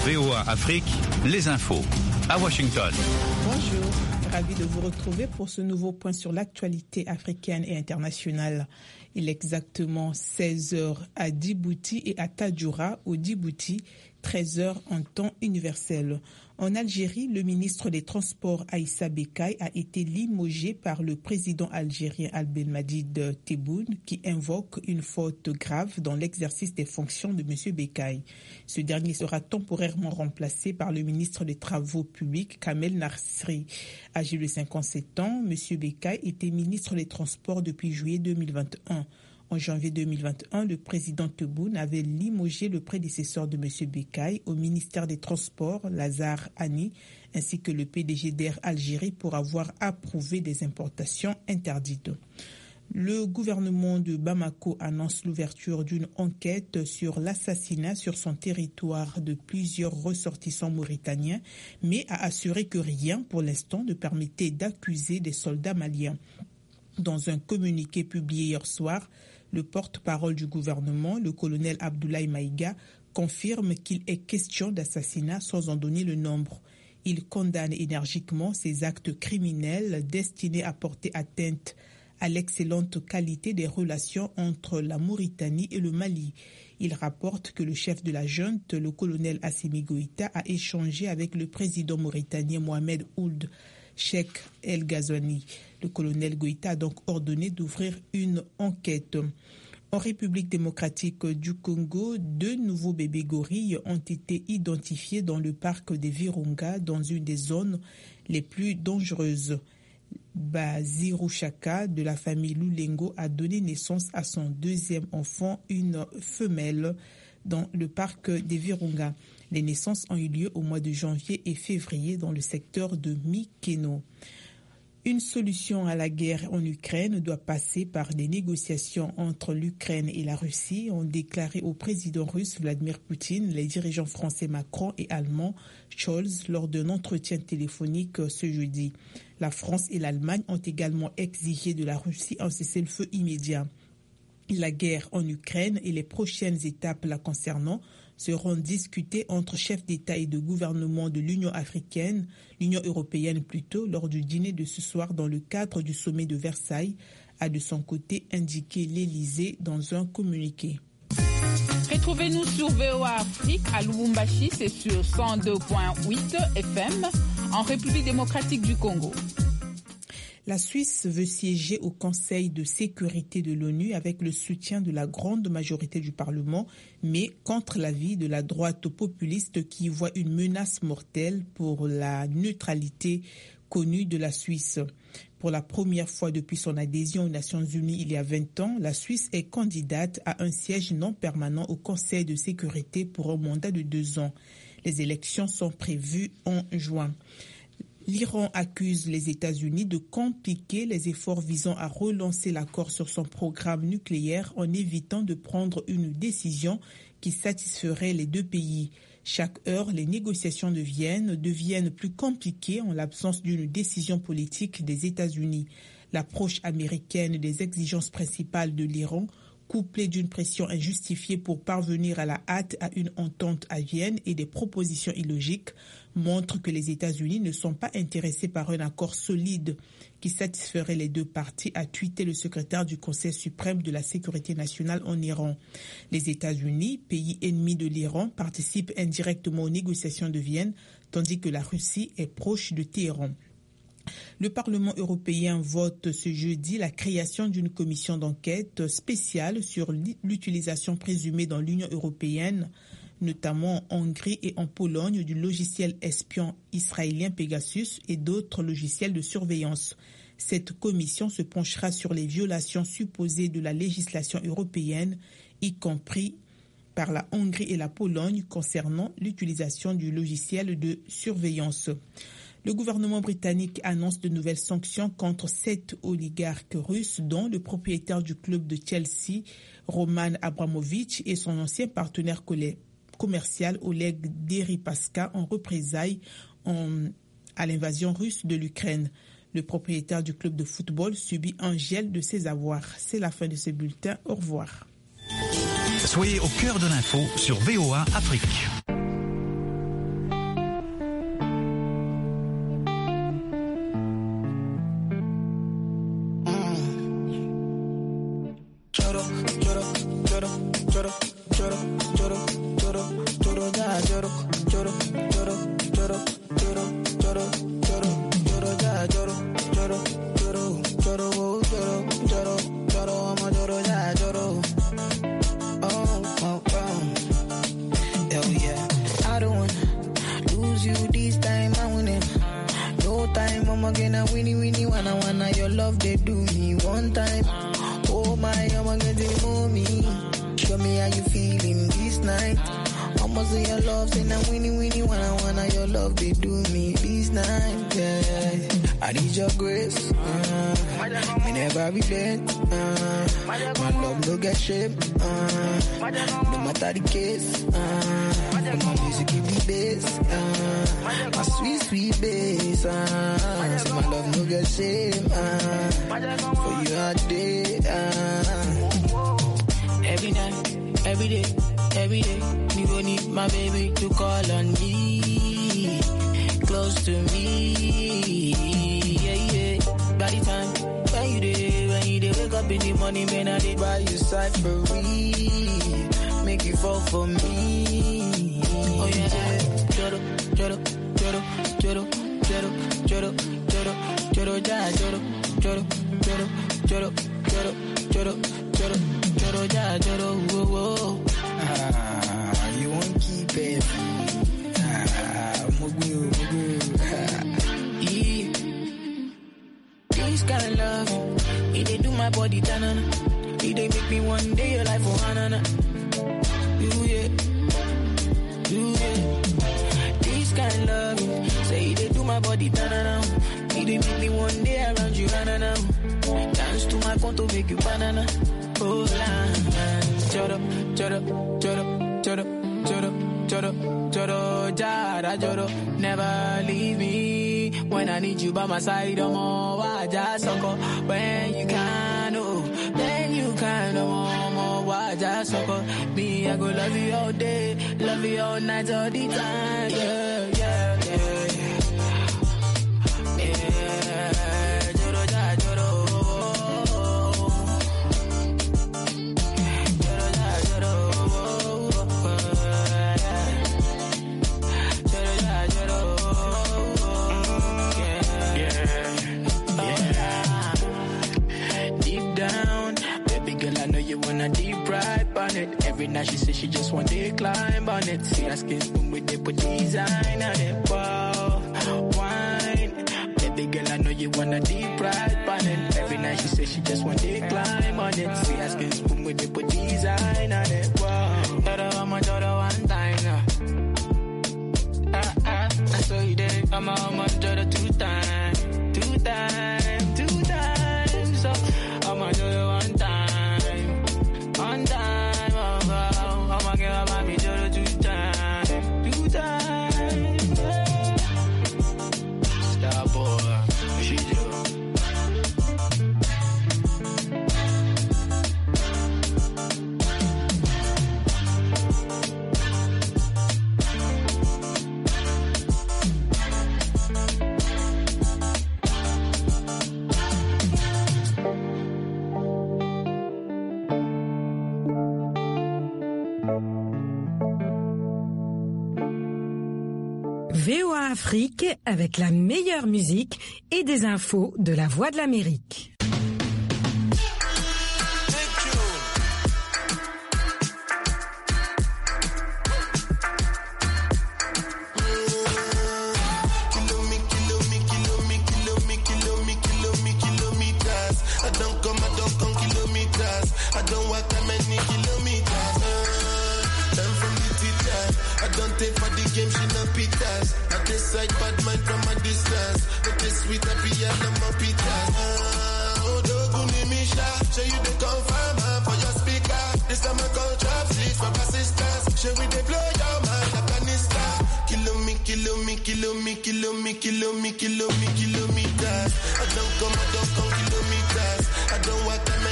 VOA Afrique, les infos. À Washington. Bonjour, ravi de vous retrouver pour ce nouveau point sur l'actualité africaine et internationale. Il est exactement 16h à Djibouti et à Tadjoura au Djibouti, 13h en temps universel. En Algérie, le ministre des Transports Aïssa Becaye a été limogé par le président algérien Abdelmadjid Tebboune qui invoque une faute grave dans l'exercice des fonctions de M. Becaye. Ce dernier sera temporairement remplacé par le ministre des Travaux publics Kamel Nasri. Âgé de 57 ans, M. Becaye était ministre des Transports depuis juillet 2021. En janvier 2021, le président Tebboune avait limogé le prédécesseur de M. Becaye au ministère des Transports, Lazare Hani, ainsi que le PDG d'Air Algérie pour avoir approuvé des importations interdites. Le gouvernement de Bamako annonce l'ouverture d'une enquête sur l'assassinat sur son territoire de plusieurs ressortissants mauritaniens, mais a assuré que rien pour l'instant ne permettait d'accuser des soldats maliens. Dans un communiqué publié hier soir, le porte-parole du gouvernement, le colonel Abdoulaye Maïga, confirme qu'il est question d'assassinat sans en donner le nombre. Il condamne énergiquement ces actes criminels destinés à porter atteinte à l'excellente qualité des relations entre la Mauritanie et le Mali. Il rapporte que le chef de la junte, le colonel Assimi Goïta, a échangé avec le président mauritanien Mohamed Ould Cheikh El Ghazouani. Le colonel Goïta a donc ordonné d'ouvrir une enquête. En République démocratique du Congo, 2 nouveaux bébés gorilles ont été identifiés dans le parc des Virunga, dans une des zones les plus dangereuses. Bazirou Chaka de la famille Loulengo a donné naissance à son deuxième enfant, une femelle, dans le parc des Virunga. Les naissances ont eu lieu au mois de janvier et février dans le secteur de Mikeno. Une solution à la guerre en Ukraine doit passer par des négociations entre l'Ukraine et la Russie, ont déclaré au président russe Vladimir Poutine les dirigeants français Macron et allemand Scholz lors d'un entretien téléphonique ce jeudi. La France et l'Allemagne ont également exigé de la Russie un cessez-le-feu immédiat. La guerre en Ukraine et les prochaines étapes la concernant seront discutées entre chefs d'État et de gouvernement de l'Union africaine, l'Union européenne plutôt, lors du dîner de ce soir dans le cadre du sommet de Versailles, a de son côté indiqué l'Élysée dans un communiqué. Retrouvez-nous sur VOA Afrique à Lubumbashi, c'est sur 102.8 FM, en République démocratique du Congo. La Suisse veut siéger au Conseil de sécurité de l'ONU avec le soutien de la grande majorité du Parlement, mais contre l'avis de la droite populiste qui voit une menace mortelle pour la neutralité connue de la Suisse. Pour la première fois depuis son adhésion aux Nations Unies il y a 20 ans, la Suisse est candidate à un siège non permanent au Conseil de sécurité pour un mandat de 2 ans. Les élections sont prévues en juin. L'Iran accuse les États-Unis de compliquer les efforts visant à relancer l'accord sur son programme nucléaire en évitant de prendre une décision qui satisferait les 2 pays. Chaque heure, les négociations de Vienne deviennent plus compliquées en l'absence d'une décision politique des États-Unis. L'approche américaine des exigences principales de l'Iran, couplée d'une pression injustifiée pour parvenir à la hâte à une entente à Vienne et des propositions illogiques, montre que les États-Unis ne sont pas intéressés par un accord solide qui satisferait les 2 parties, a tweeté le secrétaire du Conseil suprême de la sécurité nationale en Iran. Les États-Unis, pays ennemi de l'Iran, participent indirectement aux négociations de Vienne, tandis que la Russie est proche de Téhéran. Le Parlement européen vote ce jeudi la création d'une commission d'enquête spéciale sur l'utilisation présumée dans l'Union européenne, notamment en Hongrie et en Pologne, du logiciel espion israélien Pegasus et d'autres logiciels de surveillance. Cette commission se penchera sur les violations supposées de la législation européenne, y compris par la Hongrie et la Pologne concernant l'utilisation du logiciel de surveillance. Le gouvernement britannique annonce de nouvelles sanctions contre 7 oligarques russes, dont le propriétaire du club de Chelsea, Roman Abramovich, et son ancien partenaire commercial Oleg Deripaska, en représailles à l'invasion russe de l'Ukraine. Le propriétaire du club de football subit un gel de ses avoirs. C'est la fin de ce bulletin. Au revoir. Soyez au cœur de l'info sur VOA Afrique. choro, choro, choro, choro, choro, choro, choro, ja, choro, choro, choro, choro, choro, choro, choro, choro, ja, choro, choro, choro, choro, choro, choro, choro, I'm a choro, ja, choro. Oh yeah, I don't wanna lose you this time, I win it. No time, I'm gonna winnie, wanna your love, they do me one time. Oh my, I'm gonna move me. Show me how you feeling this night. Almost say your love, say now winnie, wanna your love, they do me this night. Yeah, I need your grace. Me never relent. My love no get shame. No matter the case. My music give the bass. My sweet bass. So my love no get shame. For you all day. Every night, every day, me gon' need my baby to call on me, close to me, yeah. By the time when you dey wake up in the morning, man, I dey by your side for real, make you fall for me. Oh yeah, choro, choro, choro, choro, choro, choro, choro, choro, ja, choro, choro, choro, choro, choro, choro, choro, choro, ja, choro, whoa, whoa. You won't keep it. Mugu. Yeah. This kind of love, it dey do my body tanana. It dey make me one day your life for hanana. Yeah. This kind of love, say it dey do my body tanana. It dey make me one day around you hanana. Dance to my conto, make you banana. Oh la, choro, choro, choro, choro, choro, choro, choro, jara, choro. Never leave me when I need you by my side. I'm all waja soko. When you can, oh, then you can, more waja soko. Me, I go love you all day, love you all night, all the time. Yeah, yeah, yeah. Every night she says she just want to climb on it. See her skin boom with the put design on it. Wow, wine. Baby girl, I know you wanna deep ride on it. Every night she says she just want to climb on it. See her skin boom with the put design on it. Wow, I'm a joro one time now. I saw you there. I'm a joro two times. So I'm a joro one time. One time. VOA Afrique avec la meilleure musique et des infos de la Voix de l'Amérique. Kilometers. I don't come kilometers. I don't walk